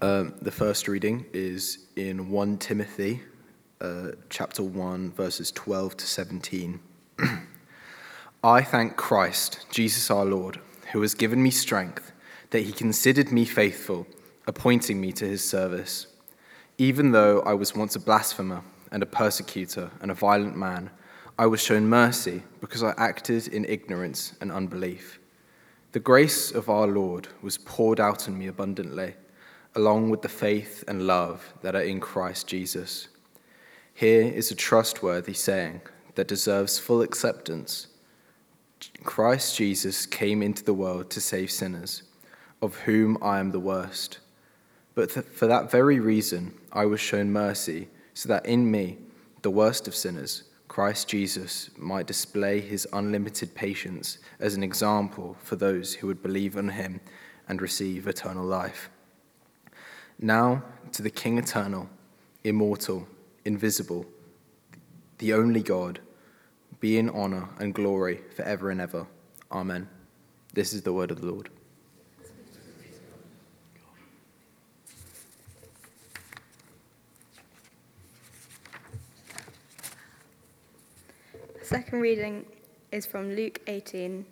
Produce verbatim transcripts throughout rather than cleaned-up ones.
Um, the first reading is in First Timothy, uh, chapter one, verses twelve to seventeen. I thank Christ, Jesus our Lord, who has given me strength, that he considered me faithful, appointing me to his service. Even though I was once a blasphemer and a persecutor and a violent man, I was shown mercy because I acted in ignorance and unbelief. The grace of our Lord was poured out on me abundantly, along with the faith and love that are in Christ Jesus. Here is a trustworthy saying that deserves full acceptance. Christ Jesus came into the world to save sinners, of whom I am the worst. But th- for that very reason, I was shown mercy, so that in me, the worst of sinners, Christ Jesus might display his unlimited patience as an example for those who would believe on him and receive eternal life. Now to the King eternal, immortal, invisible, the only God, be in honor and glory forever and ever. Amen. This is the word of the Lord. The second reading is from Luke eighteen.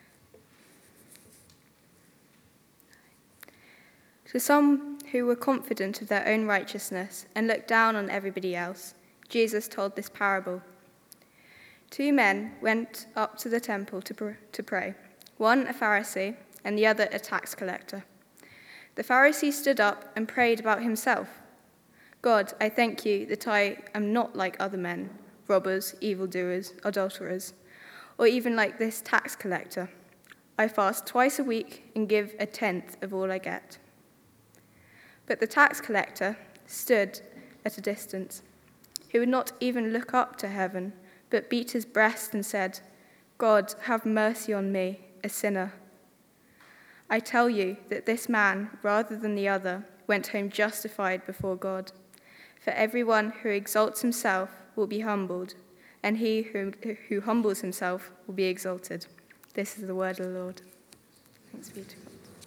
To some who were confident of their own righteousness and looked down on everybody else, Jesus told this parable. Two men went up to the temple to, pr- to pray, one a Pharisee and the other a tax collector. The Pharisee stood up and prayed about himself. God, I thank you that I am not like other men, robbers, evildoers, adulterers, or even like this tax collector. I fast twice a week and give a tenth of all I get. But the tax collector stood at a distance. He would not even look up to heaven, but beat his breast and said, God, have mercy on me, a sinner. I tell you that this man, rather than the other, went home justified before God. For everyone who exalts himself will be humbled, and he who, who humbles himself will be exalted. This is the word of the Lord. Thanks be to God.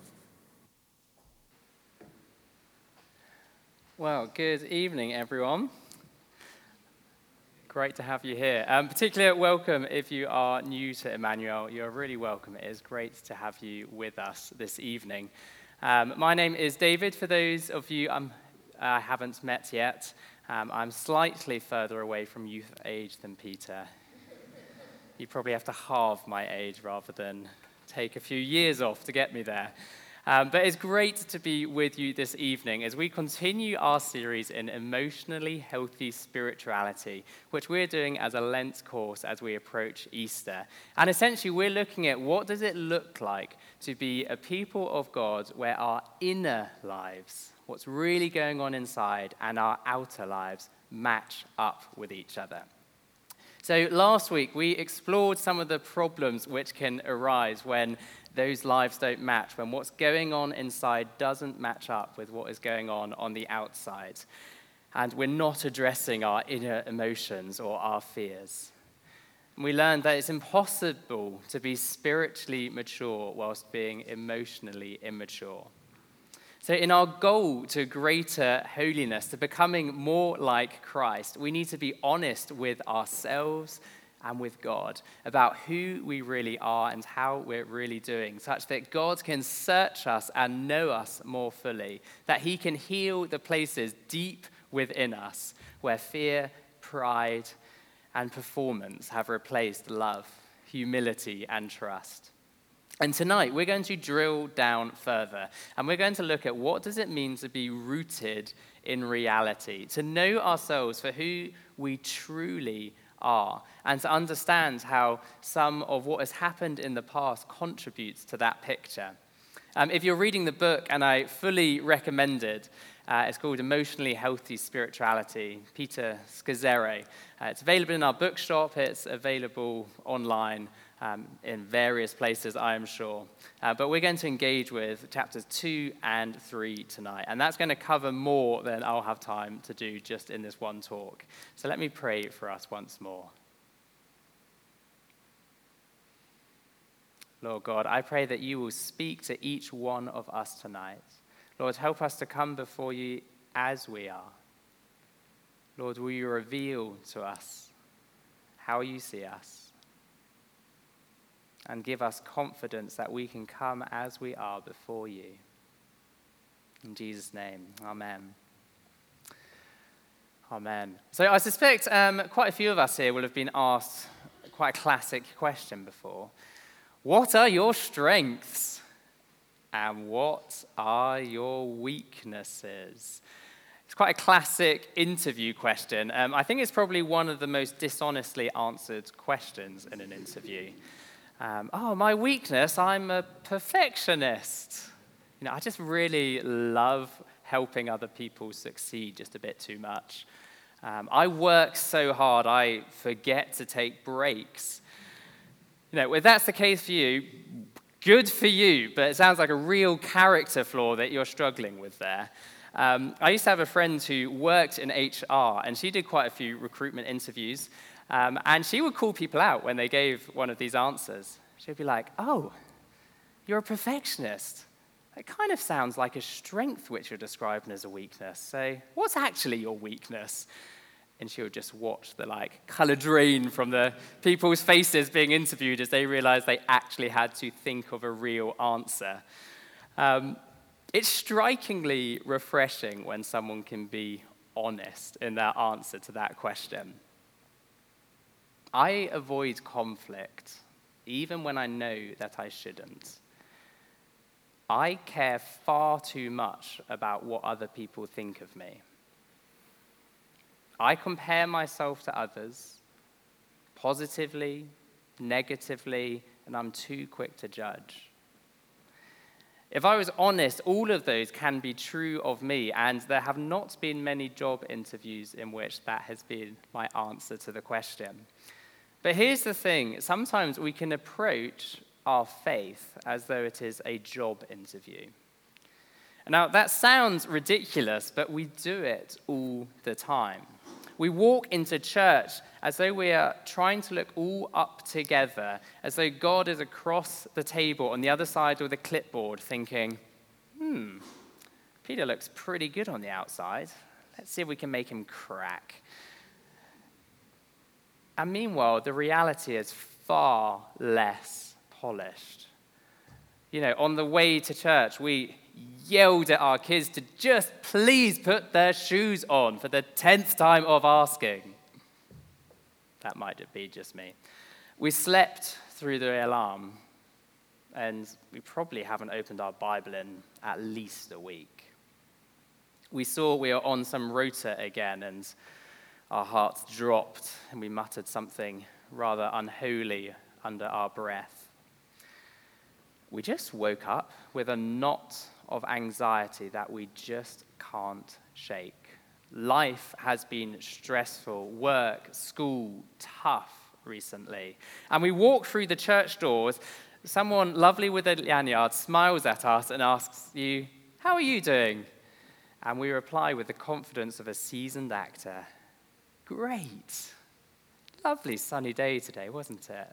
Well, good evening, everyone. Great to have you here. Um, particularly welcome if you are new to Emmanuel. You're really welcome. It is great to have you with us this evening. Um, my name is David. For those of you I um, uh, haven't met yet, um, I'm slightly further away from youth age than Peter. You probably have to halve my age rather than take a few years off to get me there. Um, but it's great to be with you this evening as we continue our series in emotionally healthy spirituality, which we're doing as a Lent course as we approach Easter. And essentially, we're looking at what does it look like to be a people of God where our inner lives, what's really going on inside, and our outer lives match up with each other. So last week, we explored some of the problems which can arise when those lives don't match, when what's going on inside doesn't match up with what is going on on the outside. And we're not addressing our inner emotions or our fears. We learned that it's impossible to be spiritually mature whilst being emotionally immature. So in our goal to greater holiness, to becoming more like Christ, we need to be honest with ourselves and with God about who we really are and how we're really doing, such that God can search us and know us more fully, that he can heal the places deep within us where fear, pride, and performance have replaced love, humility, and trust. And tonight, we're going to drill down further, and we're going to look at what does it mean to be rooted in reality, to know ourselves for who we truly are, and to understand how some of what has happened in the past contributes to that picture. Um, if you're reading the book, and I fully recommend it, uh, it's called Emotionally Healthy Spirituality, Peter Scazzero. Uh, it's available in our bookshop, it's available online, Um, in various places, I am sure. Uh, but we're going to engage with chapters two and three tonight. And that's going to cover more than I'll have time to do just in this one talk. So let me pray for us once more. Lord God, I pray that you will speak to each one of us tonight. Lord, help us to come before you as we are. Lord, will you reveal to us how you see us and give us confidence that we can come as we are before you. In Jesus' name, amen. Amen. So I suspect um, quite a few of us here will have been asked quite a classic question before. What are your strengths? And what are your weaknesses? It's quite a classic interview question. Um, I think it's probably one of the most dishonestly answered questions in an interview. Um, oh, my weakness, I'm a perfectionist. You know, I just really love helping other people succeed just a bit too much. Um, I work so hard, I forget to take breaks. You know, if that's the case for you, good for you, but it sounds like a real character flaw that you're struggling with there. Um, I used to have a friend who worked in H R, and she did quite a few recruitment interviews, um, and she would call people out when they gave one of these answers. She'd be like, oh, you're a perfectionist. That kind of sounds like a strength which you're describing as a weakness. So what's actually your weakness? And she would just watch the like color drain from the people's faces being interviewed as they realized they actually had to think of a real answer. Um, it's strikingly refreshing when someone can be honest in their answer to that question. I avoid conflict, even when I know that I shouldn't. I care far too much about what other people think of me. I compare myself to others, positively, negatively, and I'm too quick to judge. If I was honest, all of those can be true of me, and there have not been many job interviews in which that has been my answer to the question. But here's the thing, sometimes we can approach our faith as though it is a job interview. Now, that sounds ridiculous, but we do it all the time. We walk into church as though we are trying to look all up together, as though God is across the table on the other side with a clipboard thinking, hmm, Peter looks pretty good on the outside. Let's see if we can make him crack. And meanwhile, the reality is far less polished. You know, on the way to church, we yelled at our kids to just please put their shoes on for the tenth time of asking. That might be just me. We slept through the alarm, and we probably haven't opened our Bible in at least a week. We saw we were on some rota again, and our hearts dropped, and we muttered something rather unholy under our breath. We just woke up with a knot of anxiety that we just can't shake. Life has been stressful, work, school, tough recently. And we walk through the church doors, someone lovely with a lanyard smiles at us and asks you, how are you doing? And we reply with the confidence of a seasoned actor, great. Lovely sunny day today, wasn't it?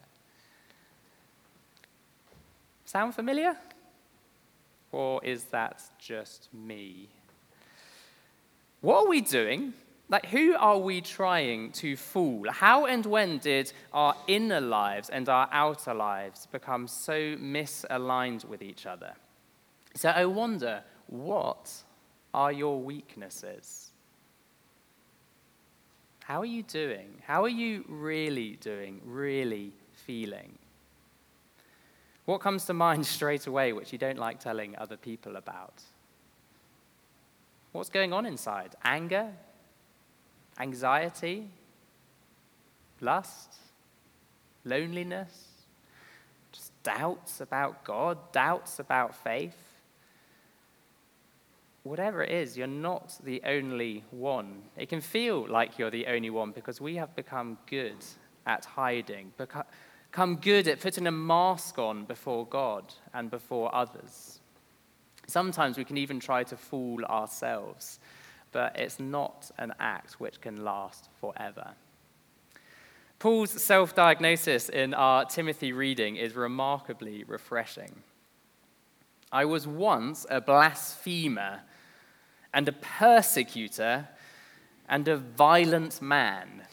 Sound familiar? Or is that just me? What are we doing? Like, who are we trying to fool? How and when did our inner lives and our outer lives become so misaligned with each other? So I wonder, what are your weaknesses? How are you doing? How are you really doing, really feeling? What comes to mind straight away which you don't like telling other people about? What's going on inside? Anger? Anxiety? Lust? Loneliness? Just doubts about God? Doubts about faith? Whatever it is, you're not the only one. It can feel like you're the only one because we have become good at hiding, become Become good at putting a mask on before God and before others. Sometimes we can even try to fool ourselves, but it's not an act which can last forever. Paul's self-diagnosis in our Timothy reading is remarkably refreshing. I was once a blasphemer and a persecutor and a violent man.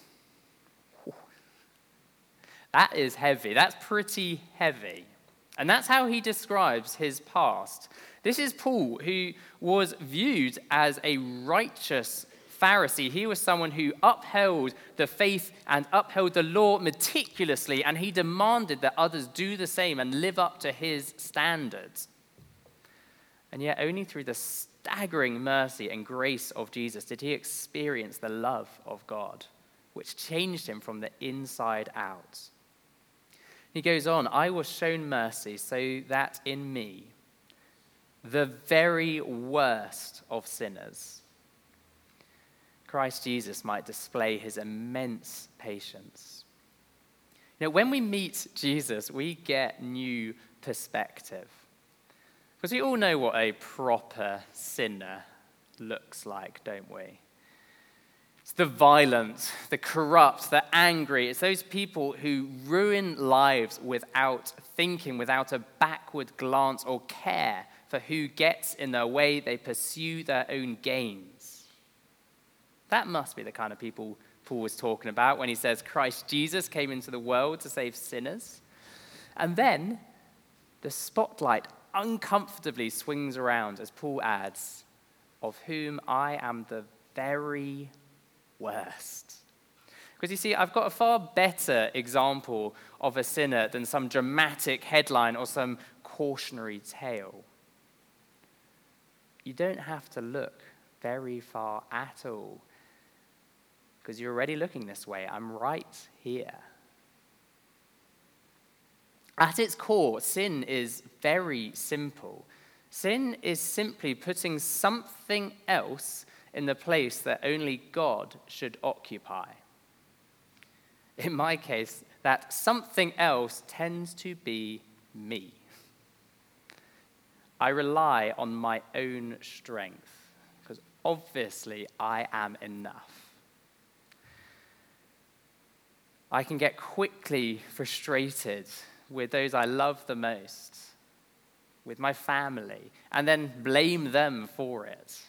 That is heavy. That's pretty heavy. And that's how he describes his past. This is Paul, who was viewed as a righteous Pharisee. He was someone who upheld the faith and upheld the law meticulously, and he demanded that others do the same and live up to his standards. And yet only through the staggering mercy and grace of Jesus did he experience the love of God, which changed him from the inside out. He goes on, I was shown mercy so that in me, the very worst of sinners, Christ Jesus might display his immense patience. You know, when we meet Jesus, we get new perspective. Because we all know what a proper sinner looks like, don't we? It's the violent, the corrupt, the angry. It's those people who ruin lives without thinking, without a backward glance or care for who gets in their way. They pursue their own gains. That must be the kind of people Paul was talking about when he says Christ Jesus came into the world to save sinners. And then the spotlight uncomfortably swings around as Paul adds, of whom I am the very worst. Because you see, I've got a far better example of a sinner than some dramatic headline or some cautionary tale. You don't have to look very far at all, because you're already looking this way. I'm right here. At its core, sin is very simple. Sin is simply putting something else in the place that only God should occupy. In my case, that something else tends to be me. I rely on my own strength, because obviously I am enough. I can get quickly frustrated with those I love the most, with my family, and then blame them for it.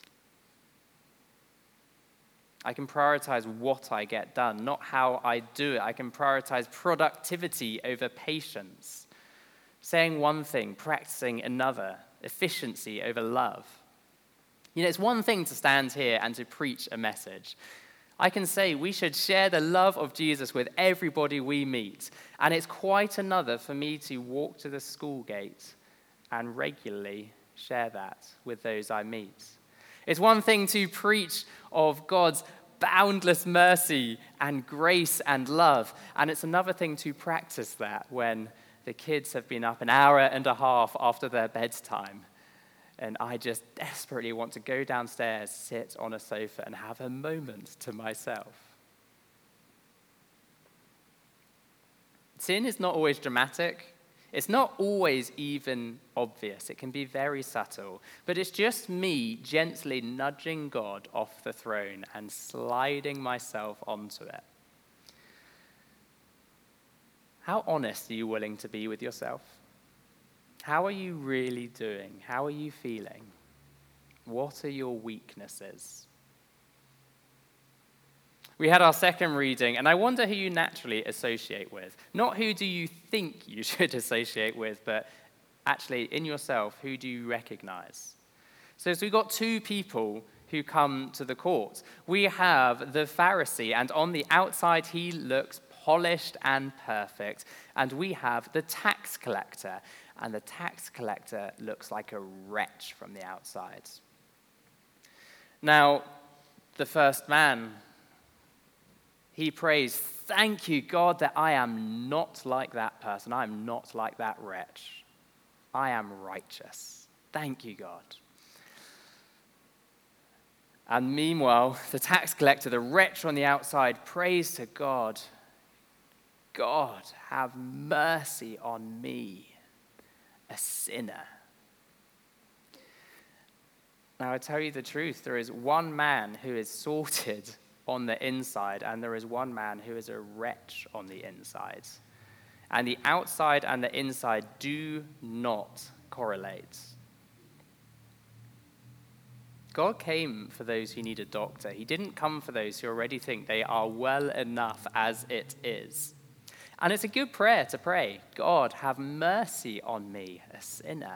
I can prioritize what I get done, not how I do it. I can prioritize productivity over patience, saying one thing, practicing another, efficiency over love. You know, it's one thing to stand here and to preach a message. I can say we should share the love of Jesus with everybody we meet. And it's quite another for me to walk to the school gate and regularly share that with those I meet. It's one thing to preach of God's boundless mercy and grace and love. And it's another thing to practice that when the kids have been up an hour and a half after their bedtime. And I just desperately want to go downstairs, sit on a sofa, and have a moment to myself. Sin is not always dramatic. It's not always even obvious. It can be very subtle. But it's just me gently nudging God off the throne and sliding myself onto it. How honest are you willing to be with yourself? How are you really doing? How are you feeling? What are your weaknesses? We had our second reading, and I wonder who you naturally associate with. Not who do you think you should associate with, but actually in yourself, who do you recognize? So, so we've got two people who come to the court. We have the Pharisee, and on the outside he looks polished and perfect. And we have the tax collector, and the tax collector looks like a wretch from the outside. Now, the first man, he prays, "Thank you, God, that I am not like that person. I am not like that wretch. I am righteous. Thank you, God." And meanwhile, the tax collector, the wretch on the outside, prays to God, "God, have mercy on me, a sinner." Now, I tell you the truth, there is one man who is sorted on the inside, and there is one man who is a wretch on the inside. And the outside and the inside do not correlate. God came for those who need a doctor. He didn't come for those who already think they are well enough as it is. And it's a good prayer to pray. God, have mercy on me, a sinner.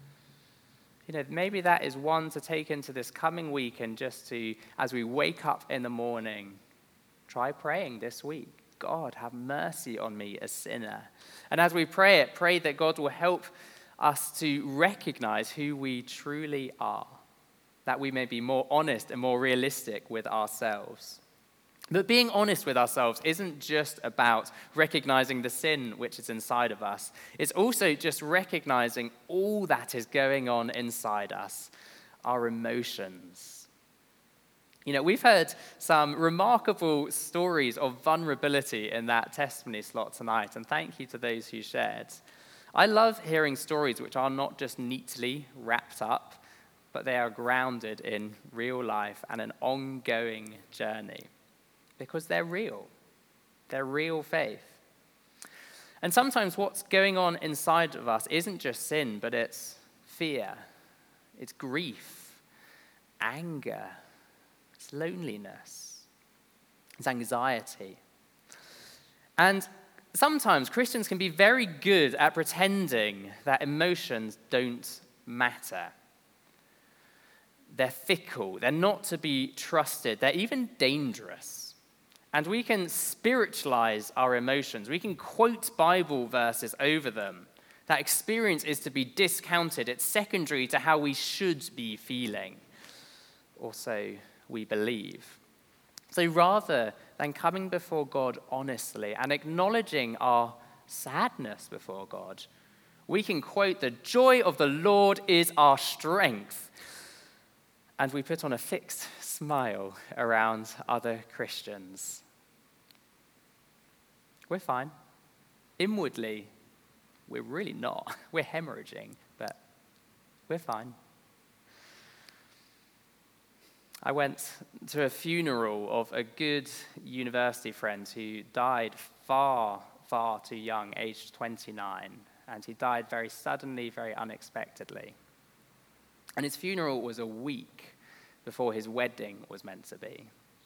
You know, maybe that is one to take into this coming week, and just to, as we wake up in the morning, try praying this week. God, have mercy on me, a sinner. And as we pray it, pray that God will help us to recognize who we truly are, that we may be more honest and more realistic with ourselves. But being honest with ourselves isn't just about recognizing the sin which is inside of us. It's also just recognizing all that is going on inside us, our emotions. You know, we've heard some remarkable stories of vulnerability in that testimony slot tonight, and thank you to those who shared. I love hearing stories which are not just neatly wrapped up, but they are grounded in real life and an ongoing journey. Because they're real. They're real faith. And sometimes what's going on inside of us isn't just sin, but it's fear, it's grief, anger, it's loneliness, it's anxiety. And sometimes Christians can be very good at pretending that emotions don't matter. They're fickle, they're not to be trusted, they're even dangerous. And we can spiritualize our emotions. We can quote Bible verses over them. That experience is to be discounted. It's secondary to how we should be feeling, or so we believe. So rather than coming before God honestly and acknowledging our sadness before God, we can quote, "The joy of the Lord is our strength." And we put on a fixed smile around other Christians. We're fine. Inwardly, we're really not. We're hemorrhaging, but we're fine. I went to a funeral of a good university friend who died far, far too young, aged twenty-nine. And he died very suddenly, very unexpectedly. And his funeral was a week before his wedding was meant to be.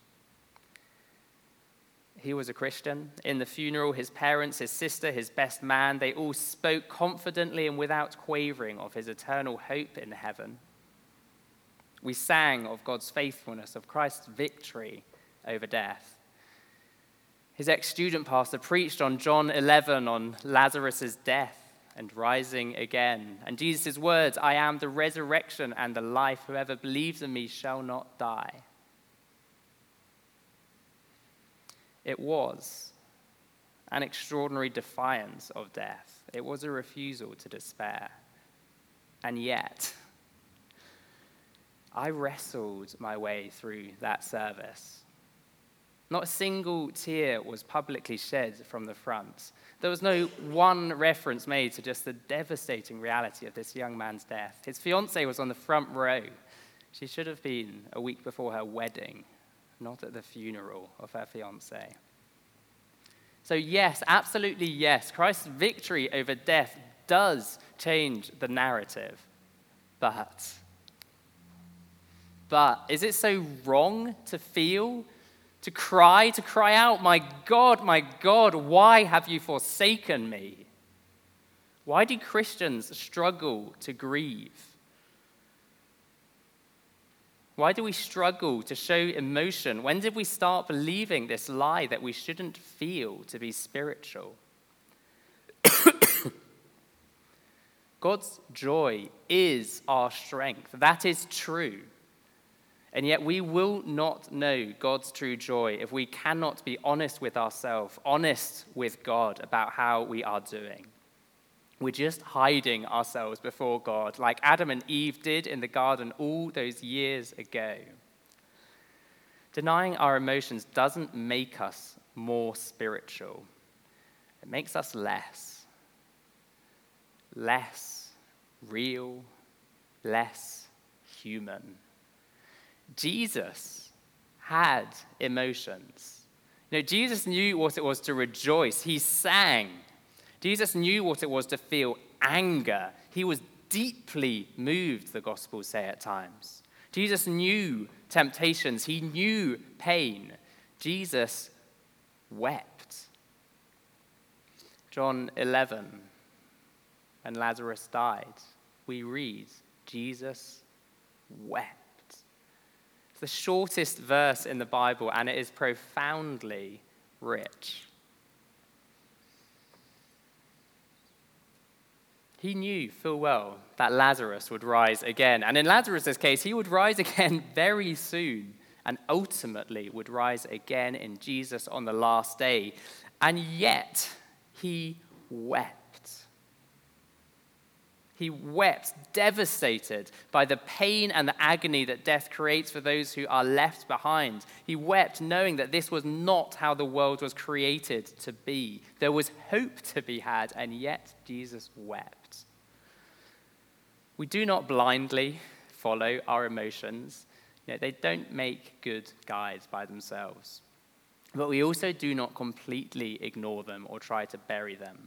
He was a Christian. In the funeral, his parents, his sister, his best man, they all spoke confidently and without quavering of his eternal hope in heaven. We sang of God's faithfulness, of Christ's victory over death. His ex-student pastor preached on John eleven, on Lazarus' death and rising again. And Jesus' words, "I am the resurrection and the life. Whoever believes in me shall not die." It was an extraordinary defiance of death. It was a refusal to despair. And yet, I wrestled my way through that service. Not a single tear was publicly shed from the front. There was no one reference made to just the devastating reality of this young man's death. His fiancée was on the front row. She should have been a week before her wedding, not at the funeral of her fiancé. So yes, absolutely yes, Christ's victory over death does change the narrative. But, but is it so wrong to feel, to cry, to cry out, "My God, my God, why have you forsaken me?" Why do Christians struggle to grieve? Why do we struggle to show emotion? When did we start believing this lie that we shouldn't feel to be spiritual? God's joy is our strength. That is true. And yet we will not know God's true joy if we cannot be honest with ourselves, honest with God about how we are doing. We're just hiding ourselves before God, like Adam and Eve did in the garden all those years ago. Denying our emotions doesn't make us more spiritual. It makes us less. Less real, less human. Jesus had emotions. You know, Jesus knew what it was to rejoice. He sang. Jesus knew what it was to feel anger. He was deeply moved, the Gospels say at times. Jesus knew temptations. He knew pain. Jesus wept. John eleven, when Lazarus died, we read, Jesus wept. It's the shortest verse in the Bible, and it is profoundly rich. He knew full well that Lazarus would rise again. And in Lazarus' case, he would rise again very soon and ultimately would rise again in Jesus on the last day. And yet, he wept. He wept, devastated by the pain and the agony that death creates for those who are left behind. He wept knowing that this was not how the world was created to be. There was hope to be had, and yet Jesus wept. We do not blindly follow our emotions. You know, they don't make good guides by themselves. But we also do not completely ignore them or try to bury them.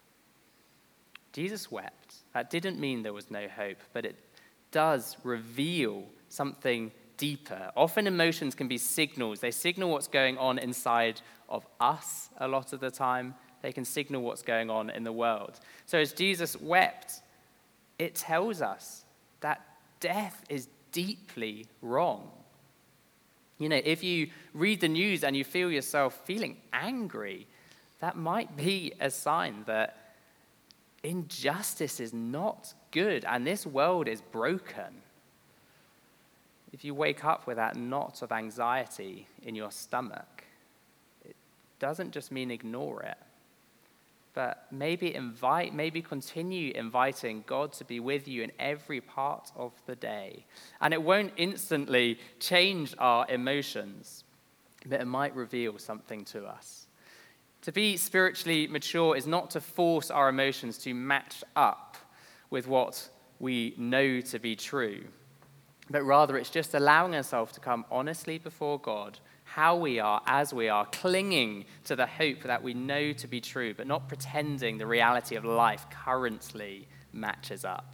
Jesus wept. That didn't mean there was no hope, but it does reveal something deeper. Often emotions can be signals. They signal what's going on inside of us a lot of the time. They can signal what's going on in the world. So as Jesus wept, it tells us that death is deeply wrong. You know, if you read the news and you feel yourself feeling angry, that might be a sign that injustice is not good and this world is broken. If you wake up with that knot of anxiety in your stomach, it doesn't just mean ignore it, but maybe invite, maybe continue inviting God to be with you in every part of the day. And it won't instantly change our emotions, but it might reveal something to us. To be spiritually mature is not to force our emotions to match up with what we know to be true, but rather it's just allowing ourselves to come honestly before God, how we are, as we are, clinging to the hope that we know to be true, but not pretending the reality of life currently matches up.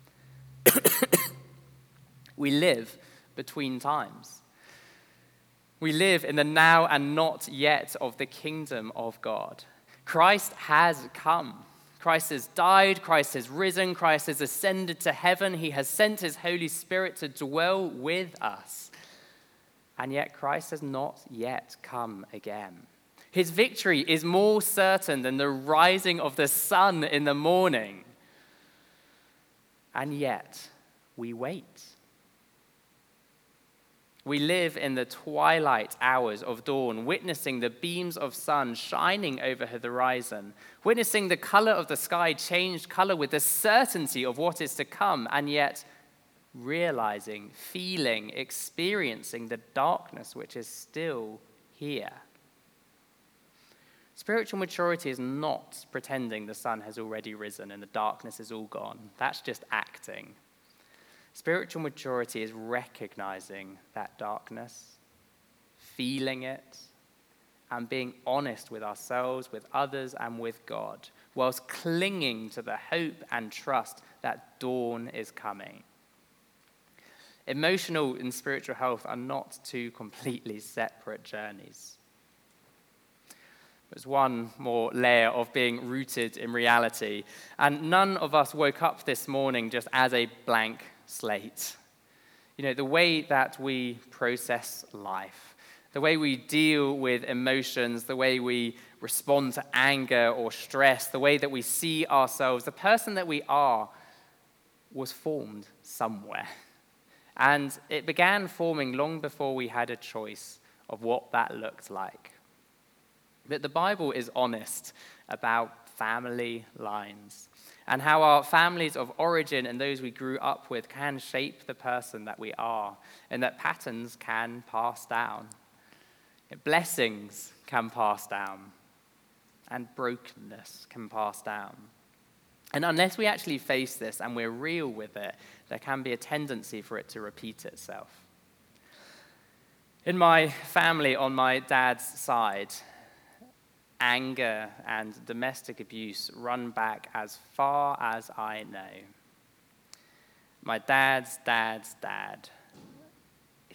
We live between times. We live in the now and not yet of the kingdom of God. Christ has come. Christ has died. Christ has risen. Christ has ascended to heaven. He has sent his Holy Spirit to dwell with us. And yet Christ has not yet come again. His victory is more certain than the rising of the sun in the morning. And yet we wait. We live in the twilight hours of dawn, witnessing the beams of sun shining over the horizon, witnessing the color of the sky change color with the certainty of what is to come, and yet realizing, feeling, experiencing the darkness which is still here. Spiritual maturity is not pretending the sun has already risen and the darkness is all gone. That's just acting. Spiritual maturity is recognizing that darkness, feeling it, and being honest with ourselves, with others, and with God, whilst clinging to the hope and trust that dawn is coming. Emotional and spiritual health are not two completely separate journeys. There's one more layer of being rooted in reality, and none of us woke up this morning just as a blank slate. You know, the way that we process life, the way we deal with emotions, the way we respond to anger or stress, the way that we see ourselves, the person that we are was formed somewhere. And it began forming long before we had a choice of what that looked like. But the Bible is honest about family lines and how our families of origin and those we grew up with can shape the person that we are, and that patterns can pass down. Blessings can pass down, and brokenness can pass down. And unless we actually face this and we're real with it, there can be a tendency for it to repeat itself. In my family on my dad's side, anger and domestic abuse run back as far as I know. My dad's dad's dad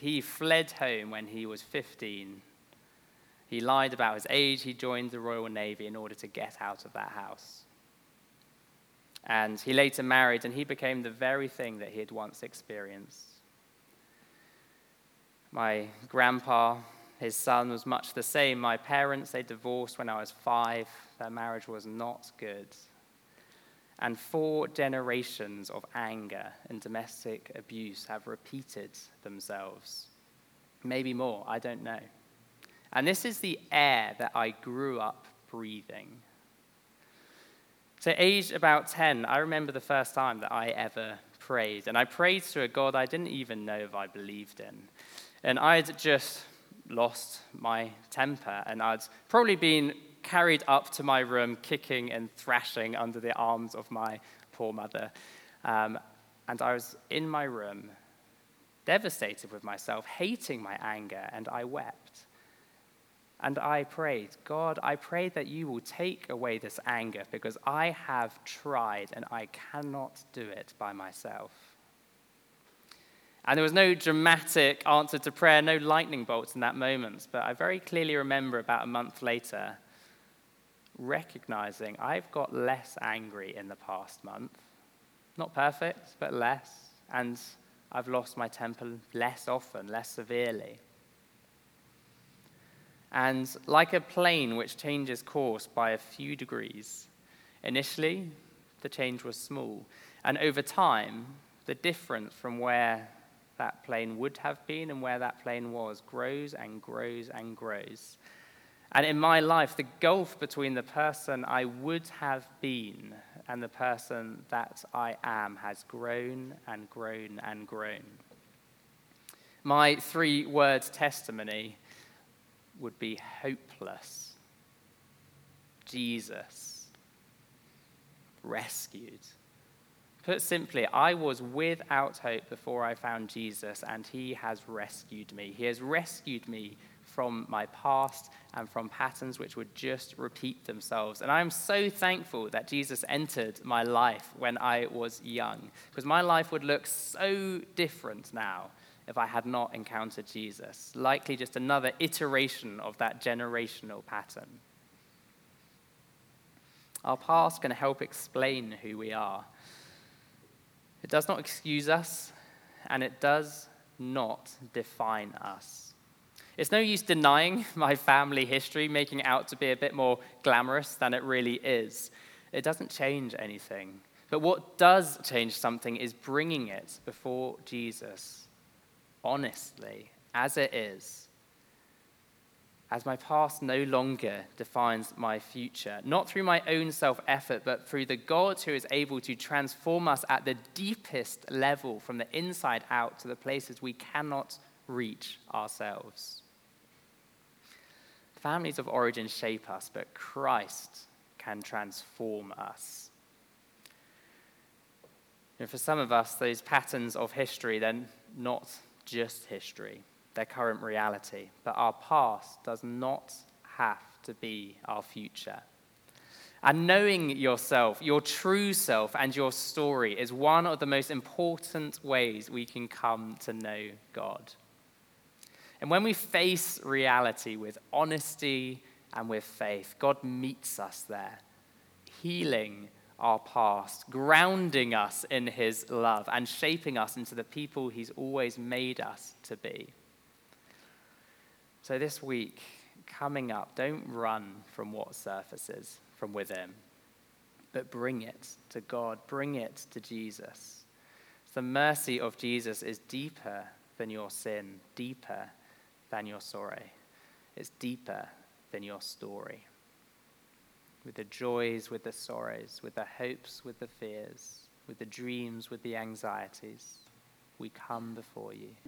He fled home when he was fifteen. He lied about his age. He joined the Royal Navy in order to get out of that house. And he later married, and he became the very thing that he had once experienced. My grandpa, his son, was much the same. My parents, they divorced when I was five. Their marriage was not good. And four generations of anger and domestic abuse have repeated themselves. Maybe more, I don't know. And this is the air that I grew up breathing. So aged about ten, I remember the first time that I ever prayed. And I prayed to a God I didn't even know if I believed in. And I'd just lost my temper, and I'd probably been carried up to my room, kicking and thrashing under the arms of my poor mother. Um, and I was in my room, devastated with myself, hating my anger, and I wept. And I prayed, God, I pray that you will take away this anger, because I have tried and I cannot do it by myself. And there was no dramatic answer to prayer, no lightning bolts in that moment, but I very clearly remember about a month later recognizing I've got less angry in the past month. Not perfect, but less. And I've lost my temper less often, less severely. And like a plane which changes course by a few degrees, initially the change was small. And over time, the difference from where that plane would have been and where that plane was grows and grows and grows. And in my life, the gulf between the person I would have been and the person that I am has grown and grown and grown. My three-word testimony would be hopeless, Jesus, rescued. Put simply, I was without hope before I found Jesus, and he has rescued me. He has rescued me from my past and from patterns which would just repeat themselves. And I'm so thankful that Jesus entered my life when I was young, because my life would look so different now if I had not encountered Jesus, likely just another iteration of that generational pattern. Our past can help explain who we are. It does not excuse us, and it does not define us. It's no use denying my family history, making it out to be a bit more glamorous than it really is. It doesn't change anything. But what does change something is bringing it before Jesus, honestly, as it is. As my past no longer defines my future, not through my own self-effort, but through the God who is able to transform us at the deepest level, from the inside out to the places we cannot reach ourselves. Families of origin shape us, but Christ can transform us. And for some of us, those patterns of history, they're not just history. Their current reality, but our past does not have to be our future. And knowing yourself, your true self, and your story is one of the most important ways we can come to know God. And when we face reality with honesty and with faith, God meets us there, healing our past, grounding us in his love, and shaping us into the people he's always made us to be. So this week, coming up, don't run from what surfaces from within, but bring it to God, bring it to Jesus. The mercy of Jesus is deeper than your sin, deeper than your sorrow. It's deeper than your story. With the joys, with the sorrows, with the hopes, with the fears, with the dreams, with the anxieties, we come before you.